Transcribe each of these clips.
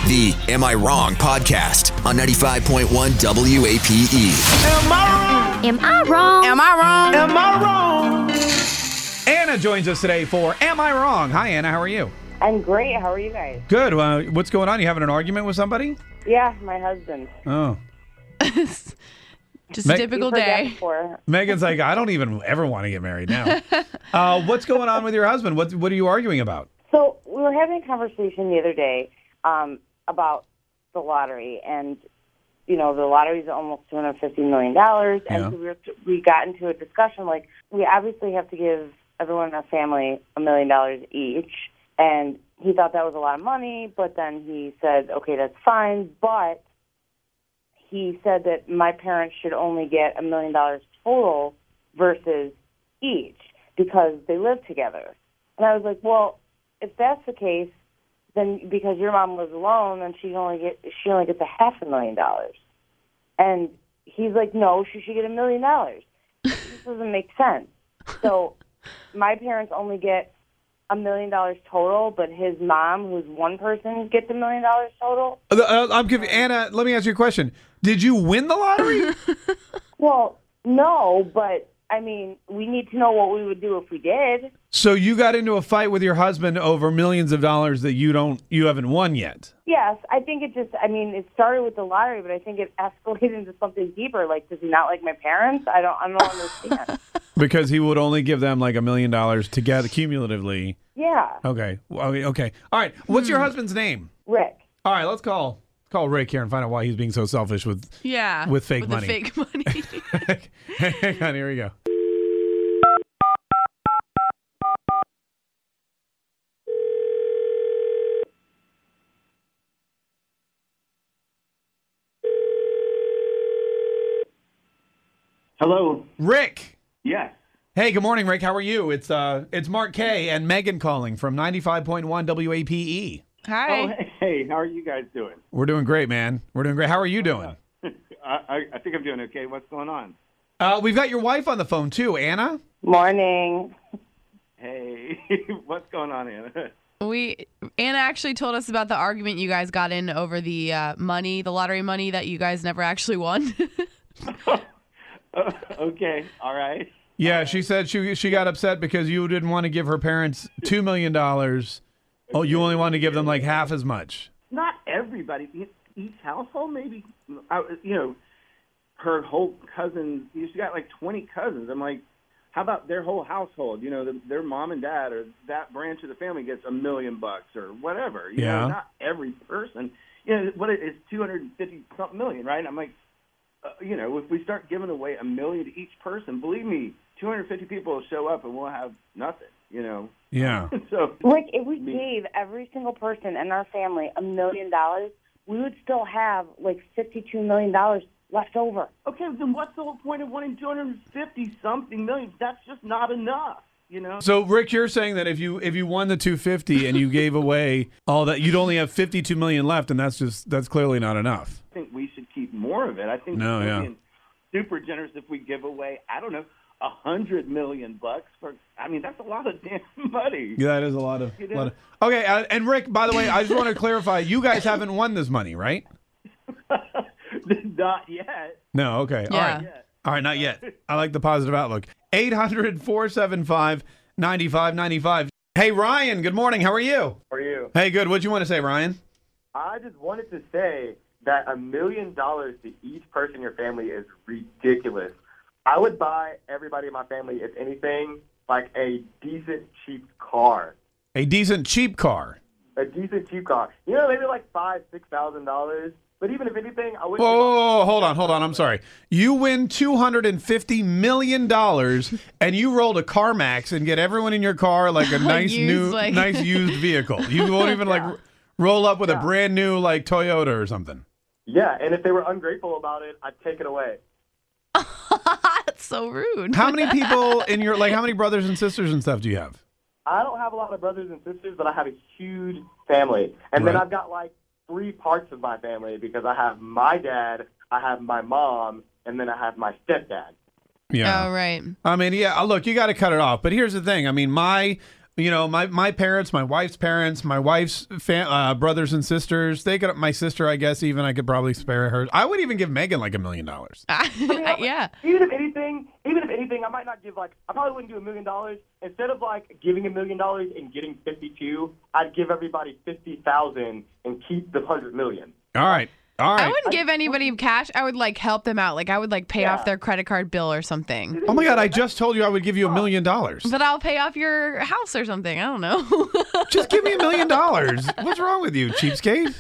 The Am I Wrong podcast on 95.1 WAPE. Am I wrong? Am I wrong? Am I wrong? Am I wrong? Anna joins us today for Am I Wrong? Hi, Anna. How are you? I'm great. How are you guys? Good. What's going on? You having an argument with somebody? Yeah, my husband. Oh. Just a typical You've heard that day. before. Megan's like, I don't even ever want to get married now. What's going on with your husband? What are you arguing about? So we were having a conversation the other day about the lottery, and the lottery is almost $250 million, and so we got into a discussion like we obviously have to give everyone in our family $1 million each, and he thought that was a lot of money, but then he said, okay, that's fine, but he said that my parents should only get $1 million total versus each because they live together. And I was like, well, if that's the case, then because your mom lives alone, then she only gets $500,000. And he's like, no, she should get $1 million. This doesn't make sense. So my parents only get $1 million total, but his mom, who's one person, gets $1 million total. I'm confused. Anna, let me ask you a question. Did you win the lottery? Well, no, but I mean, we need to know what we would do if we did. So you got into a fight with your husband over millions of dollars that you haven't won yet. Yes, I think it started with the lottery, but I think it escalated into something deeper. Like, does he not like my parents? I don't understand. Because he would only give them like $1 million together cumulatively. Yeah. Okay. Okay. All right. What's your husband's name? Rick. All right. Let's call Rick here and find out why he's being so selfish with fake money. The fake money. Hang on. Here we go. Hello. Rick. Yes. Hey, good morning, Rick. How are you? It's Mark K and Megan calling from 95.1 WAPE. Hi. Oh, hey. How are you guys doing? We're doing great, man. We're doing great. How are you doing? I think I'm doing okay. What's going on? We've got your wife on the phone too, Anna. Morning. Hey. What's going on, Anna? Anna actually told us about the argument you guys got in over the money, the lottery money that you guys never actually won. Okay. All right. Yeah, she said she got upset because you didn't want to give her parents $2 million. Oh, you only wanted to give them like half as much. Not everybody. Each household, maybe. Her whole cousins. She got like 20 cousins. I'm like, how about their whole household? Their mom and dad or that branch of the family gets $1 million or whatever. You know, not every person. What is 250 something million, right? I'm like, if we start giving away $1 million to each person, believe me, 250 people will show up and we'll have nothing. Yeah. So, Rick, if we gave every single person in our family $1 million, we would still have like $52 million left over. okay, then what's the whole point of wanting 250 something million? That's just not enough. So, Rick, you're saying that if you won the 250 and you gave away all that, you'd only have 52 million left, and that's clearly not enough. I think we should keep more of it. I think we're being super generous if we give away, I don't know, $100 million for. I mean, that's a lot of damn money. Yeah, that is a lot of. Okay, and Rick, by the way, I just want to clarify: you guys haven't won this money, right? Not yet. No. Okay. Yeah. All right. Not yet. I like the positive outlook. 800-475-9595. Hey, Ryan. Good morning. How are you? How are you? Hey, good. What do you want to say, Ryan? I just wanted to say that $1 million to each person in your family is ridiculous. I would buy everybody in my family, if anything, like a decent, cheap car. A decent, cheap car. A decent, cheap car. Maybe like $5,000-$6,000. But even if anything, I would. Whoa, hold on. I'm sorry. You win $250 million, and you roll to CarMax and get everyone in your car like a nice nice used vehicle. You won't even roll up with a brand new like Toyota or something. Yeah, and if they were ungrateful about it, I'd take it away. That's so rude. How many people in your how many brothers and sisters and stuff do you have? I don't have a lot of brothers and sisters, but I have a huge family, and then I've got like 3 parts of my family because I have my dad, I have my mom, and then I have my stepdad. Yeah. Oh, right. I mean, yeah, look, you got to cut it off. But here's the thing. I mean, my my parents, my wife's parents, my wife's brothers and sisters, they got my sister, I guess, even I could probably spare her. I would even give Megan like $1 million. Yeah. Even if anything, I might not give I probably wouldn't do $1 million. Instead of giving $1 million and getting 52, I'd give everybody 50,000 and keep the 100 million. All right. I wouldn't give anybody cash. I would help them out. I would pay off their credit card bill or something. Oh my God! I just told you I would give you $1 million. But I'll pay off your house or something. I don't know. Just give me $1 million. What's wrong with you, cheapskate?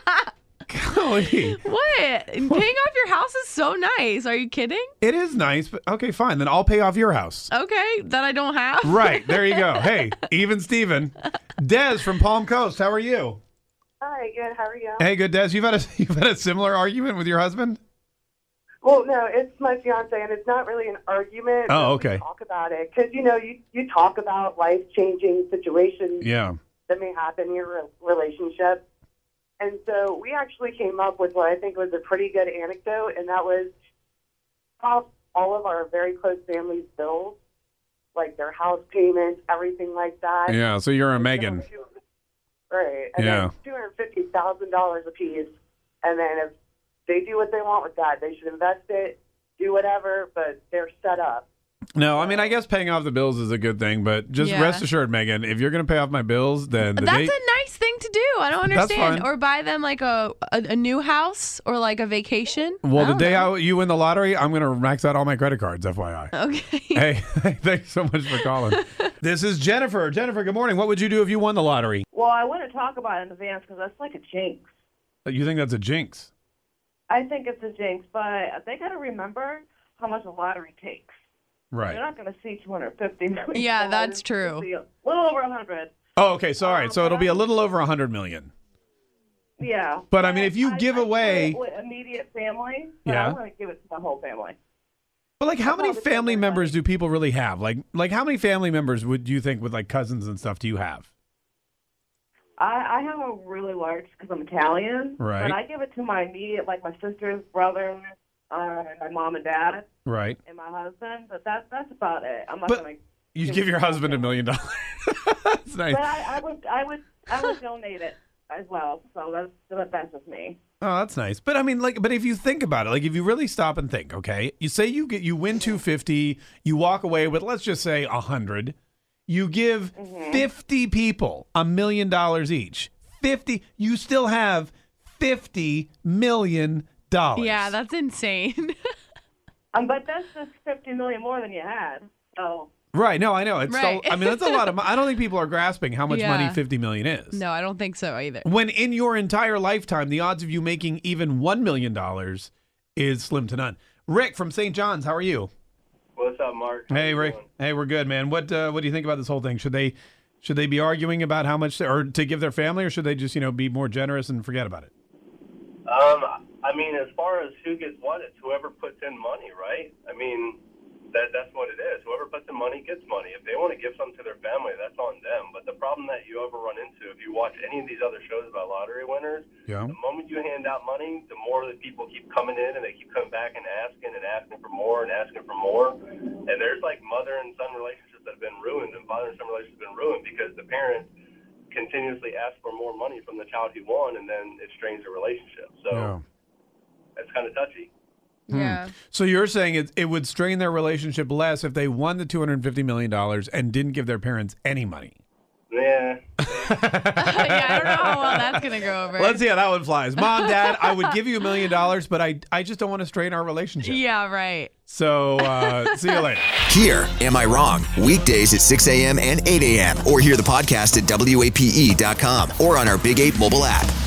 Golly. What? Paying off your house is so nice. Are you kidding? It is nice, but okay, fine. Then I'll pay off your house. Okay, that I don't have. Right. There you go. Hey, even Steven. Des from Palm Coast. How are you? Hi, good. How are you? Hey, good, Des. You've had a similar argument with your husband? Well, no, it's my fiance, and it's not really an argument. Oh, okay. We talk about it because you talk about life-changing situations that may happen in your relationship, and so we actually came up with what I think was a pretty good anecdote, and that was off all of our very close family's bills, like their house payments, everything like that. Yeah. So you're a Megan. Right. And then $250,000 a piece. And then if they do what they want with that, they should invest it, do whatever, but they're set up. No, I mean, I guess paying off the bills is a good thing, but just rest assured, Megan, if you're going to pay off my bills, then that's a nice thing to do. I don't understand. Or buy them a new house or a vacation. Well, the day you win the lottery, I'm going to max out all my credit cards, FYI. Okay. Hey, thanks so much for calling. This is Jennifer. Jennifer, good morning. What would you do if you won the lottery? Well, I want to talk about it in advance because that's like a jinx. You think that's a jinx? I think it's a jinx, but they got to remember how much a lottery takes. Right. You're not going to see $250 million. Yeah, that's true. A little over 100. Oh, okay. So, all right. So it'll be a little over 100 million. Yeah. But I mean, if you give away immediate family, I'm going to give it to my whole family. But how many family members do people really have? Like how many family members would you think with cousins and stuff do you have? I have a really large because I'm Italian. Right. But I give it to my immediate, my sisters, brothers, my mom and dad. Right. And my husband. But that's about it. I'm not going to. You give your husband $1 million. That's nice. But I would donate it as well. So that's just me. Oh, that's nice. But I mean, but if you think about it, if you really stop and think, okay, you say you win 250, you walk away with, let's just say 100. You give 50 people $1 million each. 50, you still have $50 million. Yeah, that's insane. But that's just $50 million more than you had. So. Right. No, I know. It's right. I mean, that's a lot of money. I don't think people are grasping how much money $50 million is. No, I don't think so either. When in your entire lifetime, the odds of you making even $1 million is slim to none. Rick from St. John's, how are you? What's up, Mark? Hey, Rick. Hey, we're good, man. What do you think about this whole thing? Should they be arguing about how much or to give their family, or should they just be more generous and forget about it? I mean, as far as who gets what, it's whoever puts in money, right? I mean, that's what it is. Whoever puts in money gets money. If they want to give something to their family, that's on them. But the problem that you ever run into, if you watch any of these other shows about lottery winners, the moment you hand out money, the more that people keep coming in and they keep coming back and asking for more and asking for more. And there's mother and son relationships that have been ruined and father and son relationships have been ruined because the parents continuously ask for more money from the child who won, and then it strains the relationship. So that's kind of touchy. Yeah. So you're saying it would strain their relationship less if they won the $250 million and didn't give their parents any money? Yeah. Yeah, I don't know how well that's going to go over. Let's see how that one flies. Mom, Dad, I would give you $1 million, but I just don't want to strain our relationship. Yeah, right. So see you later. Hear Am I Wrong? Weekdays at 6 a.m. and 8 a.m. Or hear the podcast at WAPE.com or on our Big 8 mobile app.